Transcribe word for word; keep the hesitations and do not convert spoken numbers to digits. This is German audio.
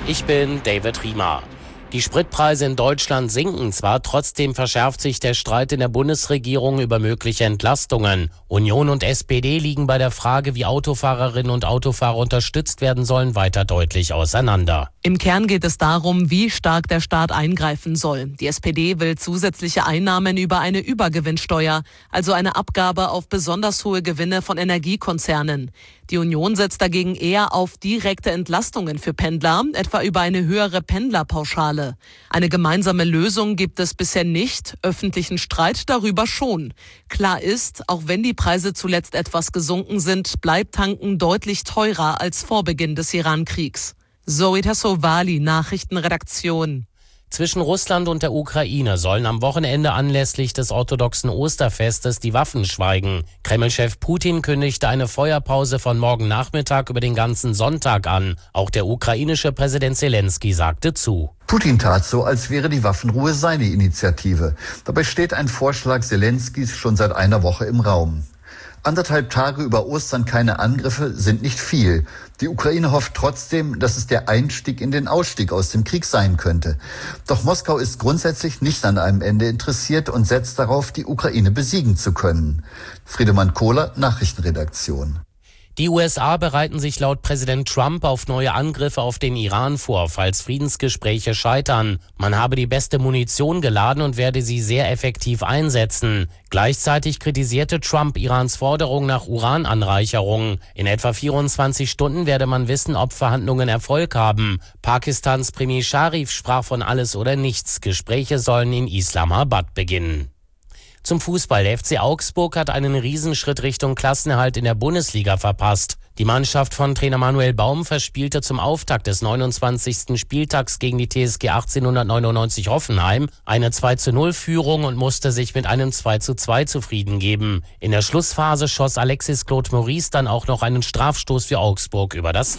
Ich bin David Riemer. Die Spritpreise in Deutschland sinken zwar, trotzdem verschärft sich der Streit in der Bundesregierung über mögliche Entlastungen. Union und S P D liegen bei der Frage, wie Autofahrerinnen und Autofahrer unterstützt werden sollen, weiter deutlich auseinander. Im Kern geht es darum, wie stark der Staat eingreifen soll. Die S P D will zusätzliche Einnahmen über eine Übergewinnsteuer, also eine Abgabe auf besonders hohe Gewinne von Energiekonzernen. Die Union setzt dagegen eher auf direkte Entlastungen für Pendler, etwa über eine höhere Pendlerpauschale. Eine gemeinsame Lösung gibt es bisher nicht, öffentlichen Streit darüber schon. Klar ist, auch wenn die Preise zuletzt etwas gesunken sind, bleibt Tanken deutlich teurer als vor Beginn des Iran-Kriegs. Zoe Tassovali, Nachrichtenredaktion. Zwischen Russland und der Ukraine sollen am Wochenende anlässlich des orthodoxen Osterfestes die Waffen schweigen. Kreml-Chef Putin kündigte eine Feuerpause von morgen Nachmittag über den ganzen Sonntag an. Auch der ukrainische Präsident Zelensky sagte zu. Putin tat so, als wäre die Waffenruhe seine Initiative. Dabei steht ein Vorschlag Zelenskys schon seit einer Woche im Raum. Anderthalb Tage über Ostern keine Angriffe sind nicht viel. Die Ukraine hofft trotzdem, dass es der Einstieg in den Ausstieg aus dem Krieg sein könnte. Doch Moskau ist grundsätzlich nicht an einem Ende interessiert und setzt darauf, die Ukraine besiegen zu können. Friedemann Kohler, Nachrichtenredaktion. Die U S A bereiten sich laut Präsident Trump auf neue Angriffe auf den Iran vor, falls Friedensgespräche scheitern. Man habe die beste Munition geladen und werde sie sehr effektiv einsetzen. Gleichzeitig kritisierte Trump Irans Forderung nach Urananreicherung. In etwa vierundzwanzig Stunden werde man wissen, ob Verhandlungen Erfolg haben. Pakistans Premier Sharif sprach von alles oder nichts. Gespräche sollen in Islamabad beginnen. Zum Fußball. Der F C Augsburg hat einen Riesenschritt Richtung Klassenerhalt in der Bundesliga verpasst. Die Mannschaft von Trainer Manuel Baum verspielte zum Auftakt des neunundzwanzigsten Spieltags gegen die T S G achtzehnhundertneunundneunzig Hoffenheim eine zwei zu null Führung und musste sich mit einem zwei zu zwei zufrieden geben. In der Schlussphase schoss Alexis Claude Maurice dann auch noch einen Strafstoß für Augsburg über das